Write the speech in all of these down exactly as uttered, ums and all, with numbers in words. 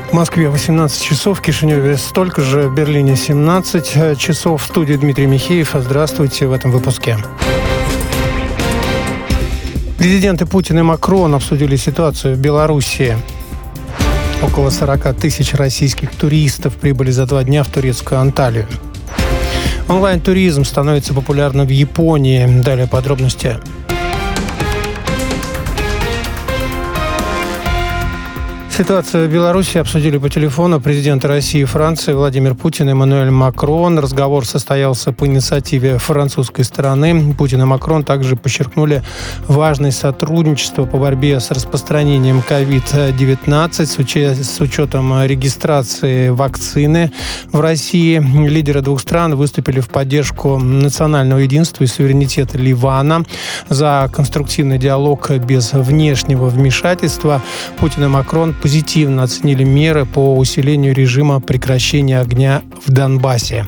В Москве восемнадцать часов, в Кишиневе столько же, в Берлине семнадцать часов. В студии Дмитрий Михеев. Здравствуйте в этом выпуске. Президенты Путин и Макрон обсудили ситуацию в Белоруссии. Около сорок тысяч российских туристов прибыли за два дня в турецкую Анталию. Онлайн-туризм становится популярным в Японии. Далее подробности. Ситуацию в Беларуси обсудили по телефону президенты России и Франции Владимир Путин и Эммануэль Макрон. Разговор состоялся по инициативе французской стороны. Путин и Макрон также подчеркнули важность сотрудничества по борьбе с распространением ковид девятнадцать с, уча- с учетом регистрации вакцины в России. Лидеры двух стран выступили в поддержку национального единства и суверенитета Ливана, за конструктивный диалог без внешнего вмешательства. Путин и Макрон позитивно оценили меры по усилению режима прекращения огня в Донбассе.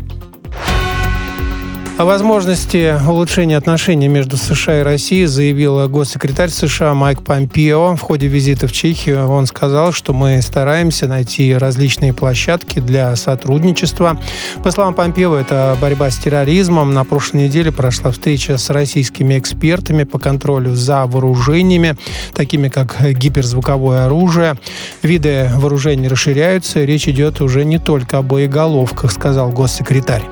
О возможности улучшения отношений между США и Россией заявил госсекретарь США Майк Помпео. В ходе визита в Чехию он сказал, что мы стараемся найти различные площадки для сотрудничества. По словам Помпео, это борьба с терроризмом. На прошлой неделе прошла встреча с российскими экспертами по контролю за вооружениями, такими как гиперзвуковое оружие. Виды вооружений расширяются. Речь идет уже не только о боеголовках, сказал госсекретарь.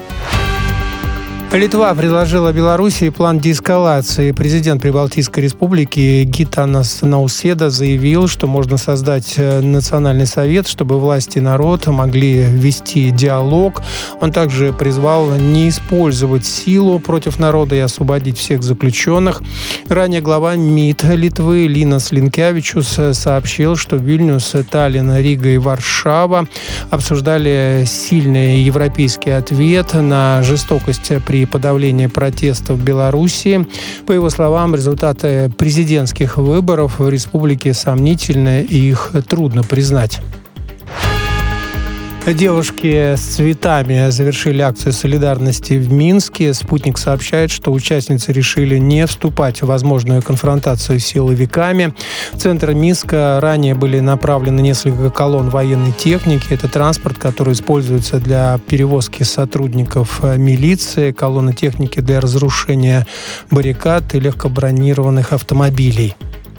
Литва предложила Белоруссии план деэскалации. Президент Прибалтийской республики Гитанас Науседа заявил, что можно создать национальный совет, чтобы власти и народ могли вести диалог. Он также призвал не использовать силу против народа и освободить всех заключенных. Ранее глава МИД Литвы Линас Линкевичус сообщил, что Вильнюс, Таллин, Рига и Варшава обсуждали сильный европейский ответ на жестокость при подавлении протестов в Белоруссии. По его словам, результаты президентских выборов в республике сомнительны, и их трудно признать. Девушки с цветами завершили акцию солидарности в Минске. «Спутник» сообщает, что участницы решили не вступать в возможную конфронтацию с силовиками. В центр Минска ранее были направлены несколько колонн военной техники. Это транспорт, который используется для перевозки сотрудников милиции, колонны техники для разрушения баррикад и легкобронированных автомобилей.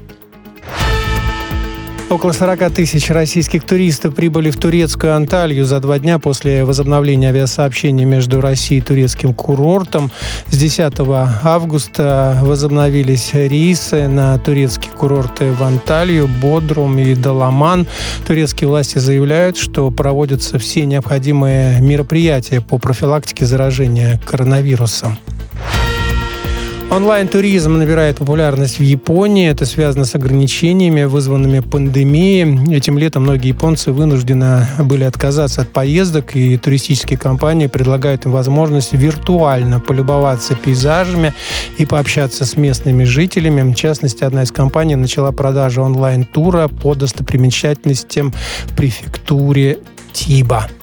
Около сорок тысяч российских туристов прибыли в турецкую Анталью за два дня после возобновления авиасообщения между Россией и турецким курортом. С десятого августа возобновились рейсы на турецкие курорты в Анталью, Бодрум и Даламан. Турецкие власти заявляют, что проводятся все необходимые мероприятия по профилактике заражения коронавирусом. Онлайн-туризм набирает популярность в Японии. Это связано с ограничениями, вызванными пандемией. Этим летом многие японцы вынуждены были отказаться от поездок, и туристические компании предлагают им возможность виртуально полюбоваться пейзажами и пообщаться с местными жителями. В частности, одна из компаний начала продажу онлайн-тура по достопримечательностям в префектуре Тиба.